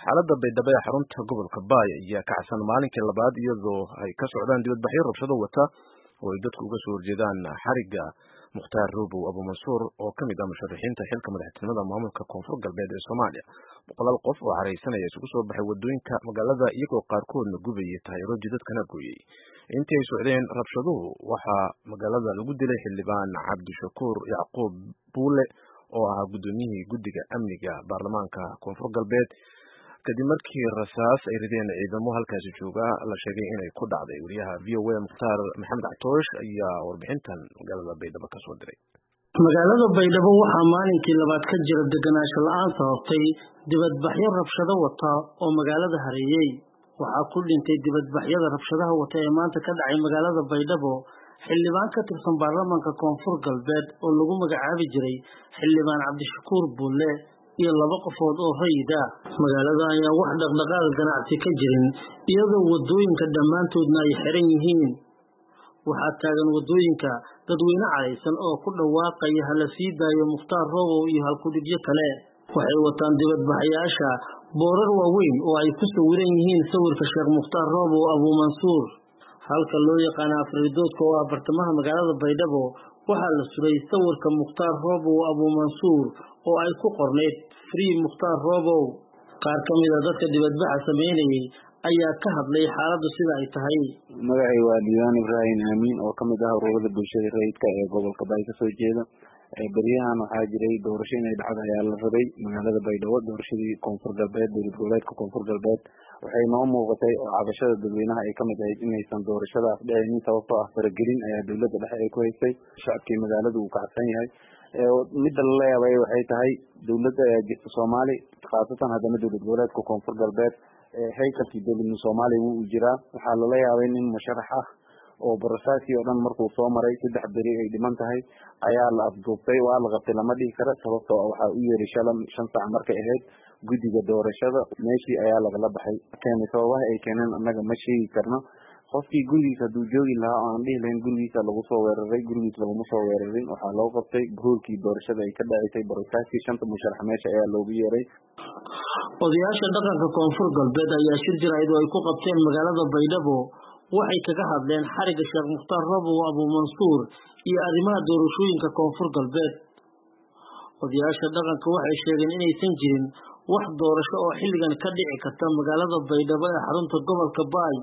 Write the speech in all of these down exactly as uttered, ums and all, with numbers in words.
xaaladda baydhabo ee xarunta gobolka Baay ayaa kacsan maalinkii labaad iyadoo ay ka socdaan dibadbaxyo rabshado wata oo ay dadku uga soo horjeedaan xariga Mukhtaar Roobow Abu Mansuur oo ka mid ah musharaxiinta xilka madaxtinimada maamulka Koonfur Galbeed ee Soomaaliya. Boqolaal qof oo careysanaya isugu soo baxay wadooyinka magaalada iyagoo qaarkoodna gubayay taayiro jidadkana gooyay. Intii ay socdeen rabshaduhu waxaa magaalada lagu dilay xildhibaan Cabdishakuur Yacquub Buule oo ahaa gudoomiyihii guddiga amniga baarlamaanka Koonfur Galbeed kadib markii rasaas ay rideen ciidamo halkaasi jooga la sheegay inay ku dhacday. wariyaha V O A Mukhtaar Maxamed Catosh ayaa warbixintan magaalada Baydhabo ka soo diray. magaalada Baydhabo waxaa maalinkii labaad ka jira deganaansho la'aan sababtay dibadbaxyo rabshado wata oo magaalada hareeyay. waxaa ku dhintay dibadbaxyada rabshadaha wata ee maanta ka dhacay magaalada Baydhabo xildhibaan ka tirsan baarlamaanka Koonfur Galbeed oo lagu magacaabi jiray xildhibaan Cabdishakuur Buule iyo laba qofood oo rayid ah. magaalada ayaa wax dhaqdhaqaaq ganacsi ka jirin iyadoo wadooyinka dhammaantoodna ay xiran yihiin. waxaa taagan wadooyinka dadweyne careysan oo ku dhawaaqaya hala sii daayo Mukhtaar Roobow iyo halkudhigyo kale. waxay wataan dibadbaxayaasha boorar waaweyn oo ay ku sawiran yihiin sawirka Sheekh Mukhtaar Roobow Abu Mansuur. halka loo yaqaan Afridoodka oo ah bartamaha magaalada Baydhabo waxaa la suray sawirka Mukhtaar Roobow Abu Mansuur oo ay ku qorneyd Free Mukhtaar Roobow. qaar ka mid ah dadka dibadbaxa sameynayay ayaa ka hadlay xaaladdu sida ay tahay. magacay waa Diiwaan Ibrahim Amiin oo ka mid ah ururada bulshada rayidka ee gobolka Baay ka soo jeeda. beriyahan waxaa jiray doorasho inay dhacdo ayaa la rabay magaalada Baydhabo. doorashadii Koonfur Galbeed dowlad goboleedka Koonfur Galbeed waxay noo muuqatay oo cabashada dadweynaha ay ka mid ahayd inaysan doorashadaas dhicin sababtoo ah faragelin ayaa dowladda dhexe ay ku haysay. shacabkii magaaladu uu kacsan yahay. midda la yaabay waxay tahay dowladda ayaa jirta Soomaali khaasatan haddana dowlad goboleedka Koonfur Galbeed haykalkii dowladda Soomaaliya wuu jiraa. waxaa lala yaabay nin musharax ah oo barasaasi oo dhan markuu soo maray saddex beri ay dhiman tahay ayaa la afduubtay. waa la qabtay lama dhihi karo sababtoo ah waxaa u yeeray shalan shan saac markay ahayd guddiga doorashada meeshii ayaa lagala baxay. keenay sababaha ay keeneen annaga ma sheegi karno. qofkii gurigiisa hadduu joogi lahaa oo aan dhihi lahayn gurigiisa lagu soo weeraray gurigiis laguma soo weerarin. waxaa loo qabtay goolkii doorashada ay ka dhacaysay barasaasi shanta musharax meesha ayaa loogu yeeray. odayaasha dhaqanka Koonfur Galbeed ayaa shir jirayd oo ay ku qabteen magaalada Baydhabo waxay kaga hadleen xariga Sheekh Mukhtaar Roobow Abu Mansuur iyo arrimaha doorashooyinka Koonfur Galbeed. odayaasha dhaqanka waxay sheegeen inaysan jirin wax doorasho oo xilligan ka dhici karta magaalada Baydhabo ee xarunta gobolka Baay.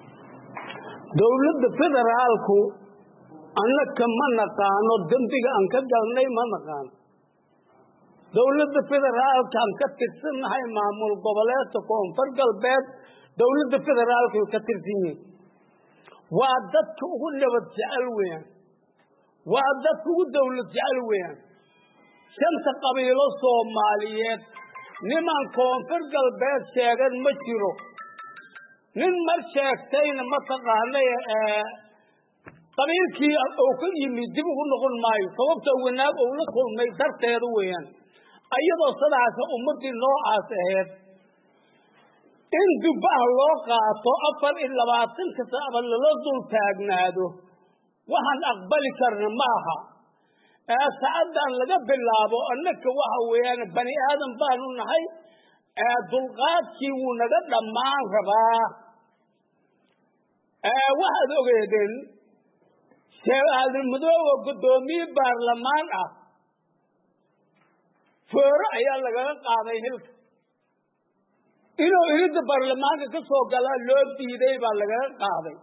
dowladda federaalku annaka ma naqaano dambiga aan ka galnay ma naqaano. dowladda federaalka aan ka tirsannahay maamul goboleedka Koonfur Galbeed dowladda federaalka ka tirsan yihiin. waa dadka ugu nabad jecel weeyaan. waa dadka ugu dowlad jecel weeyaan. shanta qabiilo Soomaaliyeed niman Koonfur Galbeed sheegan ma jiro. nin mar sheegtayna ma taqaanay ee qabiilkii oo ka yimid dib ugu noqon maayo sababta wanaag oo la kulmay darteeda weeyaan. ayadoo sidaas ummadii noocaas ahayd in dubah loo qaato afar iyo labaatan ka saac la dul taagnaado waxaan aqbali karna maaha. ee saacadan laga bilaabo annaka waxa weeyaan bani aadam baanu nahay. ee dulqaadkii wuu naga dhammaan rabaa. ee waxaad ogeedeen sheekh Madoobe gudoomiye baarlamaan ah fooro ayaa laga qaaday hilka inuu iridda baarlamaanka ka soo galaa loo diiday baa laga qaaday.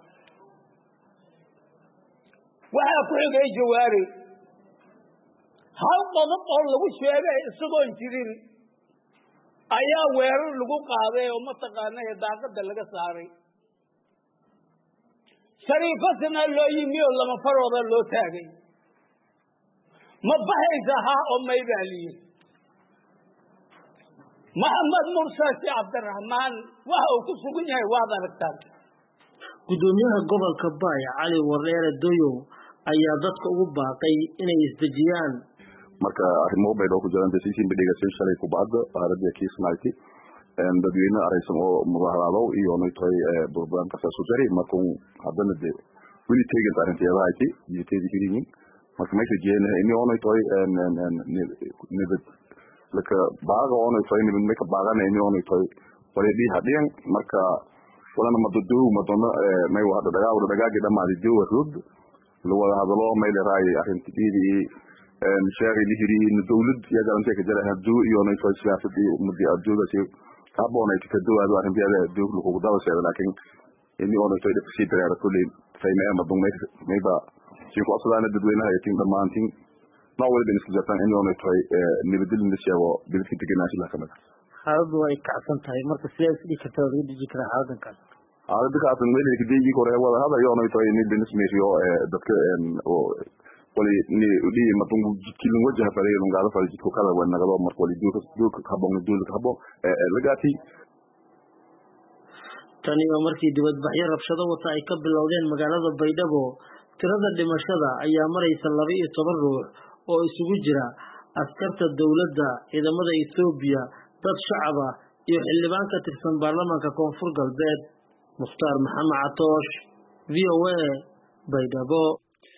waxaa ku xigay Jawaari hal qodob oo lagu sheegay isagoo jirin ayaa weerar lagu qaaday oo mataqaanay daaqada laga saaray. shariifadna loo yimi oo lama farooda loo taagay. ma baxaysa ha oo maybaaliye Maxamed Mursal Cabdiraxmaan waxa uu ku sugan yahay waad aragtaan. gudoomiyaha gobolka Baay Cali Wareere Doyow ayaa dadka ugu baaqay inay isdejiyaan. marka arrimo Baydhabo ku jiraan dadkiin bidhiga si shalay ku baad aaradda kiismayti en dadweyne araysan oo mudaharaado iyo nootay burburan ka soo jari markuu haddana de wili teegan taranteeda ayti iyo teedi hirin marka ma jeena inuu oo nootay en en nibad laka baaga oo nootay nibad ma ka baagana inuu oo nootay wareedii hadeen marka walana madadu madona may wada dhagaa wada dhagaagi dhamaadi jooga rud loo wada hadalo may leeyahay arrintii een sheegay lihiri in dawlad ya garantay ka jara haduu iyo inay soo siyaasadii ummadii adduunka si kaboonay ka duwado arrintii adduunka lagu dawashay laakiin in oo inay soo si dareero kulli sayma ama dumay mayba si ku asalaana dadweynaha ay tin dhamaantiin ma wali bin isku jatan in oo inay nibadil nishawo bilki tignaasi la kamada xaaladu way kacsan tahay marka sidaas dhigi kartaa lagu dhigi karaa xaaladan kaas xaalada kacsan meel ka deeji kore wada hada iyo inay tahay in bin ismeeyo dadka oo wali ni udi matungu jikilin wajaha fareeyay ngaada fareeyay jidku kala wana gado marka wali duuka duuka habon duuka habon ee lagati tani oo markii dibadbaxyo rabshado wata ay ka bilowdeen magaalada Baydhabo tirada dhimashada ayaa maraysa laba iyo toban ruux oo isugu jira askarta dawladda ciidamada Itoobiya dad shacab ah iyo xildhibaan ka tirsan baarlamaanka Koonfur Galbeed Mukhtaar Maxamed Catoosh V O A Baydhabo.